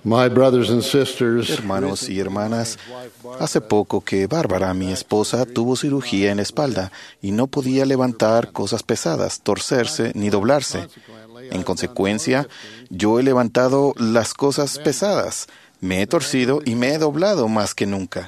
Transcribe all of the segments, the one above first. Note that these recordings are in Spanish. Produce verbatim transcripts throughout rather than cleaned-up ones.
My brothers and sisters, Hermanos y hermanas, hace poco que Bárbara, mi esposa, tuvo cirugía en la espalda y no podía levantar cosas pesadas, torcerse ni doblarse. En consecuencia, yo he levantado las cosas pesadas, me he torcido y me he doblado más que nunca.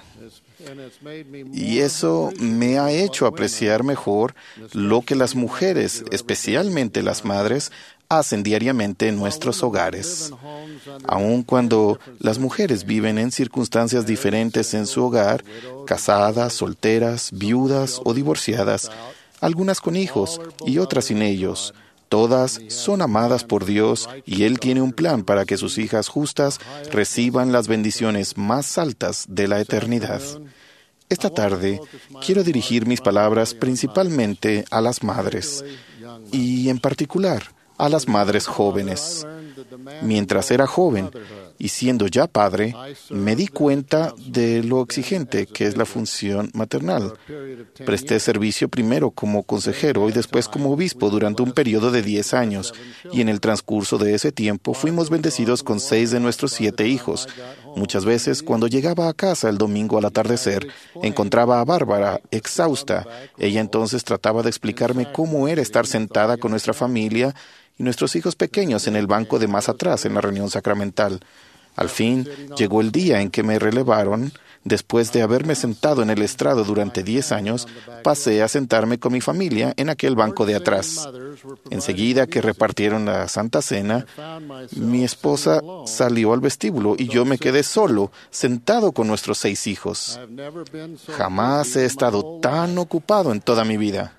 Y eso me ha hecho apreciar mejor lo que las mujeres, especialmente las madres, hacen diariamente en nuestros hogares. Aun cuando las mujeres viven en circunstancias diferentes en su hogar, casadas, solteras, viudas o divorciadas, algunas con hijos y otras sin ellos, todas son amadas por Dios y Él tiene un plan para que sus hijas justas reciban las bendiciones más altas de la eternidad. Esta tarde quiero dirigir mis palabras principalmente a las madres y en particular a las madres jóvenes. Mientras era joven y siendo ya padre, me di cuenta de lo exigente que es la función maternal. Presté servicio primero como consejero y después como obispo durante un periodo de diez años, y en el transcurso de ese tiempo fuimos bendecidos con seis de nuestros siete hijos. Muchas veces, cuando llegaba a casa el domingo al atardecer, encontraba a Bárbara exhausta. Ella entonces trataba de explicarme cómo era estar sentada con nuestra familia y nuestros hijos pequeños en el banco de más atrás en la reunión sacramental. Al fin, llegó el día en que me relevaron. Después de haberme sentado en el estrado durante diez años, pasé a sentarme con mi familia en aquel banco de atrás. Enseguida que repartieron la Santa Cena, mi esposa salió al vestíbulo y yo me quedé solo, sentado con nuestros seis hijos. Jamás he estado tan ocupado en toda mi vida.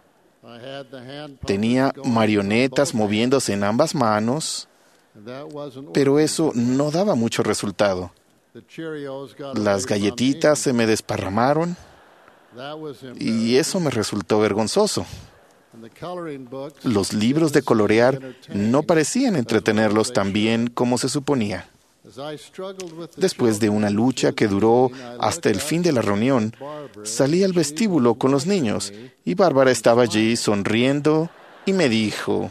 Tenía marionetas moviéndose en ambas manos, pero eso no daba mucho resultado. Las galletitas se me desparramaron y eso me resultó vergonzoso. Los libros de colorear no parecían entretenerlos tan bien como se suponía. Después de una lucha que duró hasta el fin de la reunión, salí al vestíbulo con los niños y Bárbara estaba allí sonriendo y me dijo: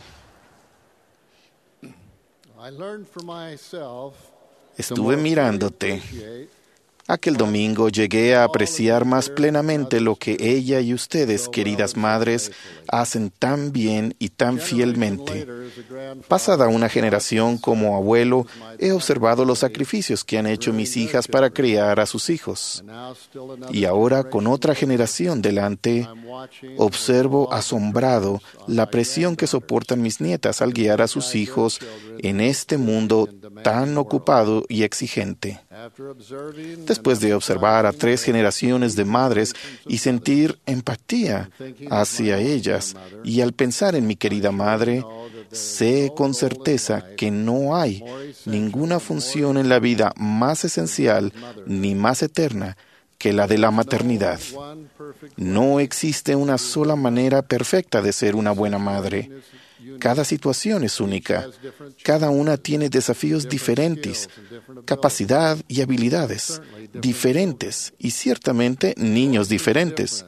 estuve mirándote. Aquel domingo llegué a apreciar más plenamente lo que ella y ustedes, queridas madres, hacen tan bien y tan fielmente. Pasada una generación como abuelo, he observado los sacrificios que han hecho mis hijas para criar a sus hijos. Y ahora, con otra generación delante, observo asombrado la presión que soportan mis nietas al guiar a sus hijos en este mundo tan ocupado y exigente. Después de observar a tres generaciones de madres y sentir empatía hacia ellas, y al pensar en mi querida madre, sé con certeza que no hay ninguna función en la vida más esencial ni más eterna que la de la maternidad. No existe una sola manera perfecta de ser una buena madre. Cada situación es única. Cada una tiene desafíos diferentes, capacidad y habilidades diferentes y ciertamente niños diferentes.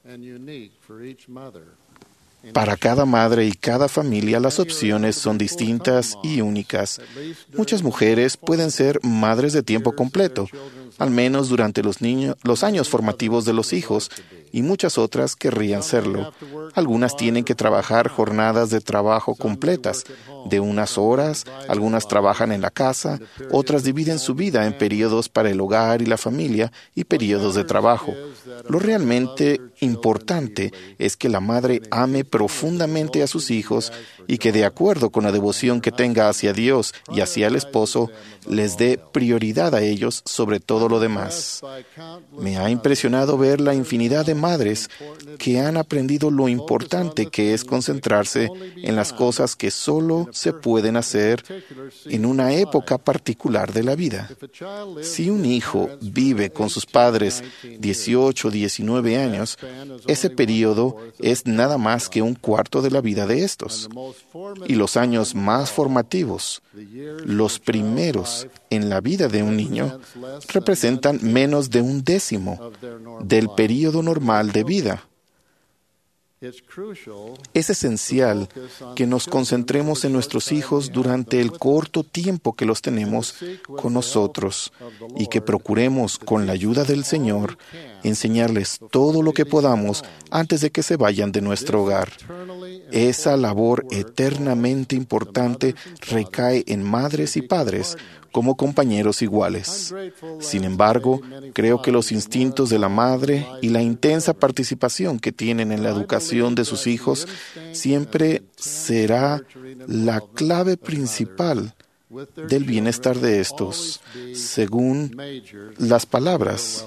Para cada madre y cada familia las opciones son distintas y únicas. Muchas mujeres pueden ser madres de tiempo completo, al menos durante los, niños, los años formativos de los hijos, y muchas otras querrían serlo. Algunas tienen que trabajar jornadas de trabajo completas, de unas horas, algunas trabajan en la casa, otras dividen su vida en periodos para el hogar y la familia y periodos de trabajo. Lo realmente importante es que la madre ame profundamente a sus hijos y que, de acuerdo con la devoción que tenga hacia Dios y hacia el esposo, les dé prioridad a ellos sobre todo lo demás. Me ha impresionado ver la infinidad de madres que han aprendido lo importante que es concentrarse en las cosas que solo se pueden hacer en una época particular de la vida. Si un hijo vive con sus padres dieciocho o diecinueve años, ese periodo es nada más que un cuarto de la vida de estos. Y los años más formativos, los primeros en la vida de un niño, representan menos de un décimo del periodo normal de vida. Es esencial que nos concentremos en nuestros hijos durante el corto tiempo que los tenemos con nosotros y que procuremos, con la ayuda del Señor, enseñarles todo lo que podamos antes de que se vayan de nuestro hogar. Esa labor eternamente importante recae en madres y padres como compañeros iguales. Sin embargo, creo que los instintos de la madre y la intensa participación que tienen en la educación de sus hijos siempre será la clave principal del bienestar de estos, según las palabras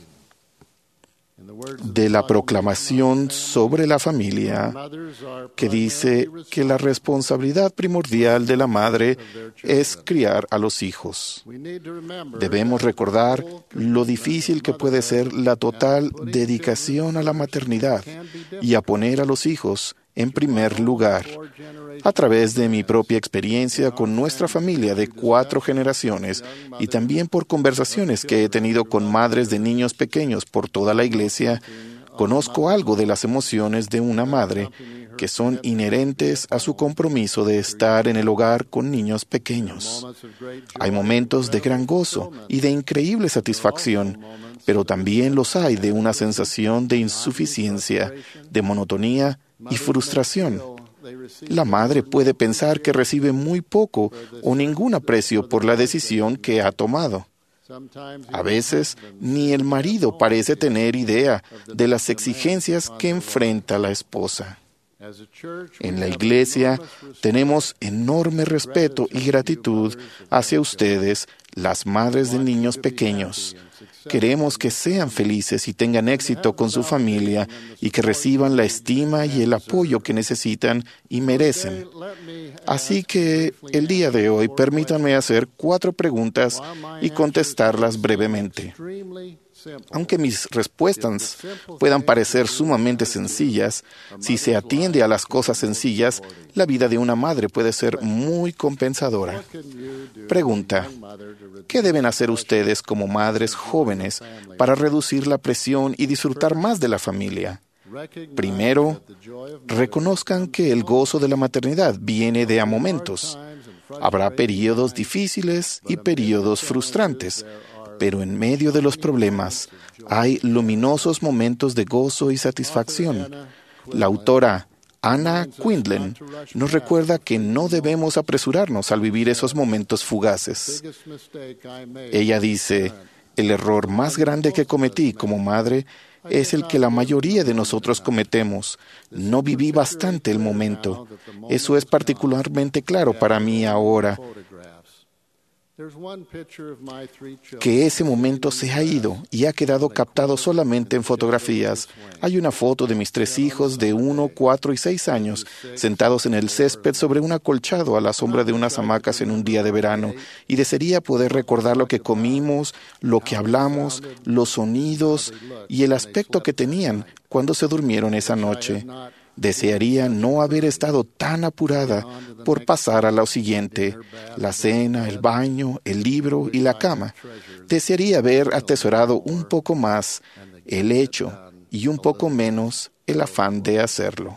de la proclamación sobre la familia, que dice que la responsabilidad primordial de la madre es criar a los hijos. Debemos recordar lo difícil que puede ser la total dedicación a la maternidad y a poner a los hijos en primer lugar. A través de mi propia experiencia con nuestra familia de cuatro generaciones y también por conversaciones que he tenido con madres de niños pequeños por toda la iglesia, conozco algo de las emociones de una madre que son inherentes a su compromiso de estar en el hogar con niños pequeños. Hay momentos de gran gozo y de increíble satisfacción, pero también los hay de una sensación de insuficiencia, de monotonía y frustración. La madre puede pensar que recibe muy poco o ningún aprecio por la decisión que ha tomado. A veces, ni el marido parece tener idea de las exigencias que enfrenta la esposa. En la iglesia tenemos enorme respeto y gratitud hacia ustedes, las madres de niños pequeños. Queremos que sean felices y tengan éxito con su familia y que reciban la estima y el apoyo que necesitan y merecen. Así que el día de hoy permítanme hacer cuatro preguntas y contestarlas brevemente. Aunque mis respuestas puedan parecer sumamente sencillas, si se atiende a las cosas sencillas, la vida de una madre puede ser muy compensadora. Pregunta: ¿qué deben hacer ustedes como madres jóvenes para reducir la presión y disfrutar más de la familia? Primero, reconozcan que el gozo de la maternidad viene de a momentos. Habrá períodos difíciles y períodos frustrantes, pero en medio de los problemas hay luminosos momentos de gozo y satisfacción. La autora Anna Quindlen nos recuerda que no debemos apresurarnos al vivir esos momentos fugaces. Ella dice: el error más grande que cometí como madre es el que la mayoría de nosotros cometemos. No viví bastante el momento. Eso es particularmente claro para mí ahora, que ese momento se ha ido y ha quedado captado solamente en fotografías. Hay una foto de mis tres hijos de uno, cuatro y seis años sentados en el césped sobre un acolchado a la sombra de unas hamacas en un día de verano, y desearía poder recordar lo que comimos, lo que hablamos, los sonidos y el aspecto que tenían cuando se durmieron esa noche. Desearía no haber estado tan apurada por pasar a lo siguiente: la cena, el baño, el libro y la cama. Desearía haber atesorado un poco más el hecho y un poco menos el afán de hacerlo.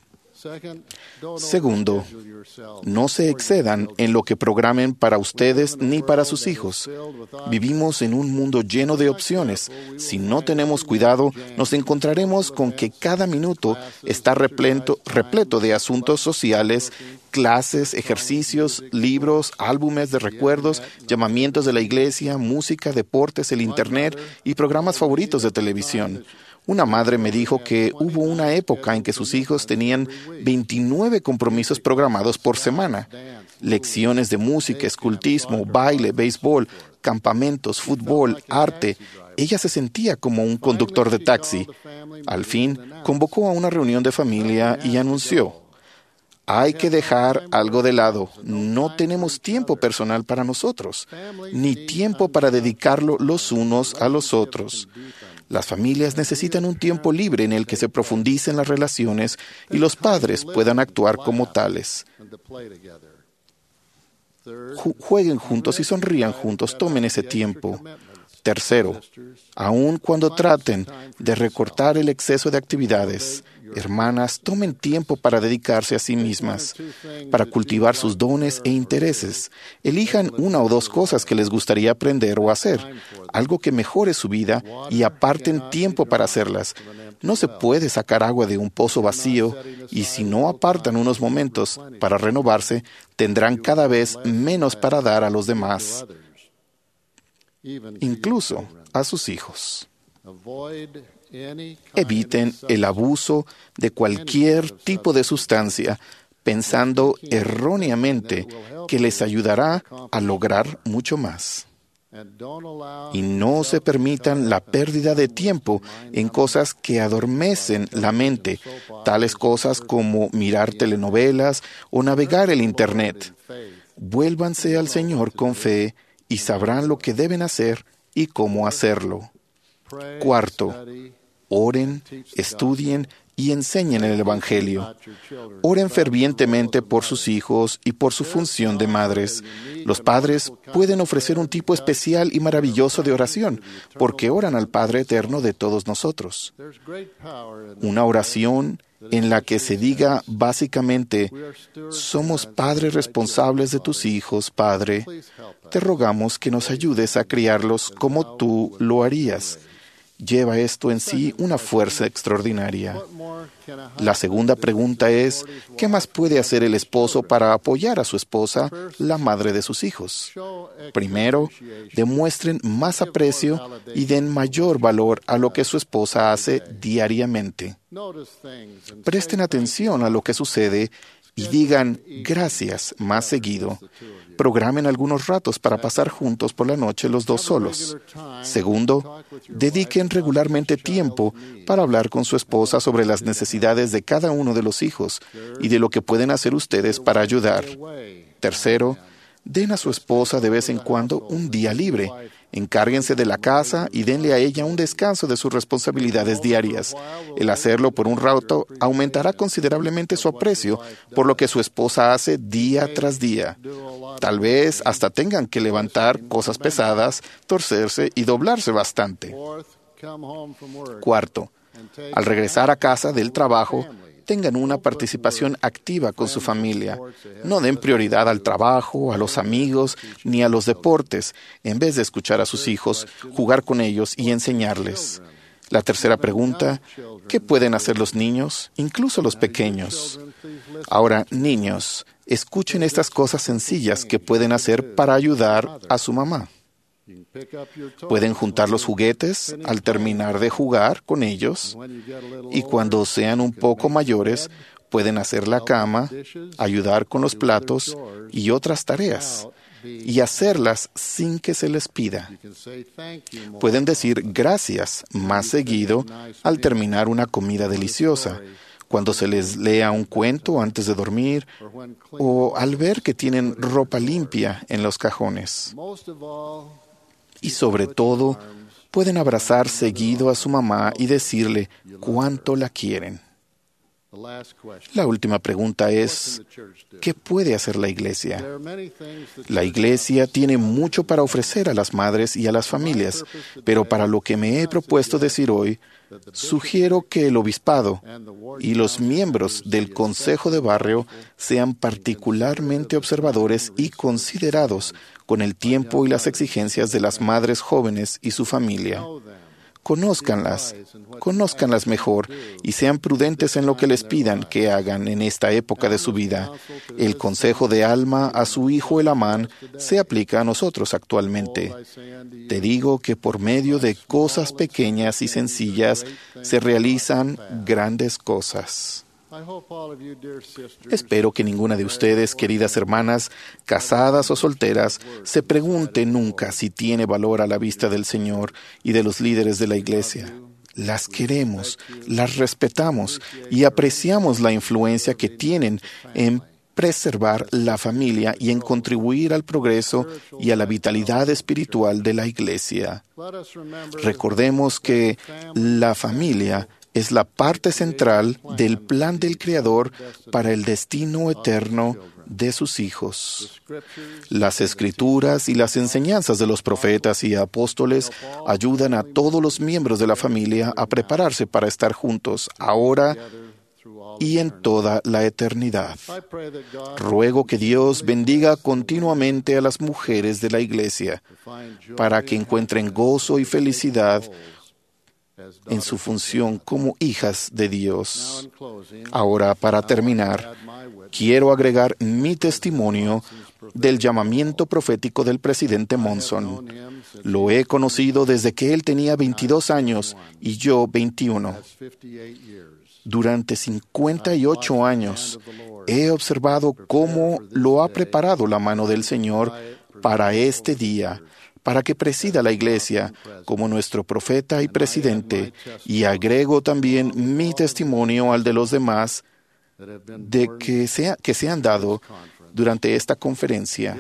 Segundo, no se excedan en lo que programen para ustedes ni para sus hijos. Vivimos en un mundo lleno de opciones. Si no tenemos cuidado, nos encontraremos con que cada minuto está repleto, repleto de asuntos sociales, clases, ejercicios, libros, álbumes de recuerdos, llamamientos de la iglesia, música, deportes, el Internet y programas favoritos de televisión. Una madre me dijo que hubo una época en que sus hijos tenían veintinueve compromisos programados por semana. Lecciones de música, escultismo, baile, béisbol, campamentos, fútbol, arte. Ella se sentía como un conductor de taxi. Al fin, convocó a una reunión de familia y anunció: hay que dejar algo de lado. No tenemos tiempo personal para nosotros, ni tiempo para dedicarlo los unos a los otros. Las familias necesitan un tiempo libre en el que se profundicen las relaciones y los padres puedan actuar como tales. Jueguen juntos y sonrían juntos. Tomen ese tiempo. Tercero, aun cuando traten de recortar el exceso de actividades, hermanas, tomen tiempo para dedicarse a sí mismas, para cultivar sus dones e intereses. Elijan una o dos cosas que les gustaría aprender o hacer, algo que mejore su vida, y aparten tiempo para hacerlas. No se puede sacar agua de un pozo vacío, y si no apartan unos momentos para renovarse, tendrán cada vez menos para dar a los demás, incluso a sus hijos. Eviten el abuso de cualquier tipo de sustancia, pensando erróneamente que les ayudará a lograr mucho más. Y no se permitan la pérdida de tiempo en cosas que adormecen la mente, tales cosas como mirar telenovelas o navegar el Internet. Vuélvanse al Señor con fe y sabrán lo que deben hacer y cómo hacerlo. Cuarto, oren, estudien y enseñen el Evangelio. Oren fervientemente por sus hijos y por su función de madres. Los padres pueden ofrecer un tipo especial y maravilloso de oración, porque oran al Padre Eterno de todos nosotros. Una oración en la que se diga básicamente: somos padres responsables de tus hijos, Padre. Te rogamos que nos ayudes a criarlos como tú lo harías. Lleva esto en sí una fuerza extraordinaria. La segunda pregunta es: ¿qué más puede hacer el esposo para apoyar a su esposa, la madre de sus hijos? Primero, demuestren más aprecio y den mayor valor a lo que su esposa hace diariamente. Presten atención a lo que sucede y digan gracias más seguido. Programen algunos ratos para pasar juntos por la noche los dos solos. Segundo, dediquen regularmente tiempo para hablar con su esposa sobre las necesidades de cada uno de los hijos y de lo que pueden hacer ustedes para ayudar. Tercero, den a su esposa de vez en cuando un día libre. Encárguense de la casa y denle a ella un descanso de sus responsabilidades diarias. El hacerlo por un rato aumentará considerablemente su aprecio por lo que su esposa hace día tras día. Tal vez hasta tengan que levantar cosas pesadas, torcerse y doblarse bastante. Cuarto, al regresar a casa del trabajo, tengan una participación activa con su familia. No den prioridad al trabajo, a los amigos, ni a los deportes, en vez de escuchar a sus hijos, jugar con ellos y enseñarles. La tercera pregunta: ¿qué pueden hacer los niños, incluso los pequeños? Ahora, niños, escuchen estas cosas sencillas que pueden hacer para ayudar a su mamá. Pueden juntar los juguetes al terminar de jugar con ellos, y cuando sean un poco mayores, pueden hacer la cama, ayudar con los platos y otras tareas, y hacerlas sin que se les pida. Pueden decir gracias más seguido al terminar una comida deliciosa, cuando se les lea un cuento antes de dormir, o al ver que tienen ropa limpia en los cajones. Y sobre todo, pueden abrazar seguido a su mamá y decirle cuánto la quieren. La última pregunta es: ¿qué puede hacer la Iglesia? La Iglesia tiene mucho para ofrecer a las madres y a las familias, pero para lo que me he propuesto decir hoy, sugiero que el obispado y los miembros del Consejo de Barrio sean particularmente observadores y considerados con el tiempo y las exigencias de las madres jóvenes y su familia. Conózcanlas, conózcanlas mejor y sean prudentes en lo que les pidan que hagan en esta época de su vida. El consejo de Alma a su hijo Elamán se aplica a nosotros actualmente. Te digo que por medio de cosas pequeñas y sencillas se realizan grandes cosas. Espero que ninguna de ustedes, queridas hermanas, casadas o solteras, se pregunte nunca si tiene valor a la vista del Señor y de los líderes de la Iglesia. Las queremos, las respetamos y apreciamos la influencia que tienen en preservar la familia y en contribuir al progreso y a la vitalidad espiritual de la Iglesia. Recordemos que la familia es la parte central del plan del Creador para el destino eterno de sus hijos. Las escrituras y las enseñanzas de los profetas y apóstoles ayudan a todos los miembros de la familia a prepararse para estar juntos ahora y en toda la eternidad. Ruego que Dios bendiga continuamente a las mujeres de la Iglesia para que encuentren gozo y felicidad en su función como hijas de Dios. Ahora, para terminar, quiero agregar mi testimonio del llamamiento profético del presidente Monson. Lo he conocido desde que él tenía veintidós años y yo veintiuno. Durante cincuenta y ocho años he observado cómo lo ha preparado la mano del Señor para este día, para que presida la Iglesia como nuestro profeta y presidente, y agrego también mi testimonio al de los demás de que se, que se han dado durante esta conferencia,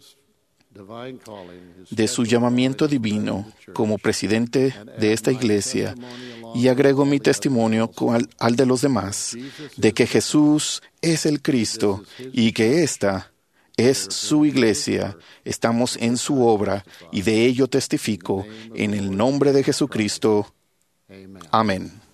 de su llamamiento divino como presidente de esta Iglesia, y agrego mi testimonio al, al de los demás, de que Jesús es el Cristo y que esta es su Iglesia. Estamos en su obra y de ello testifico en el nombre de Jesucristo. Amén.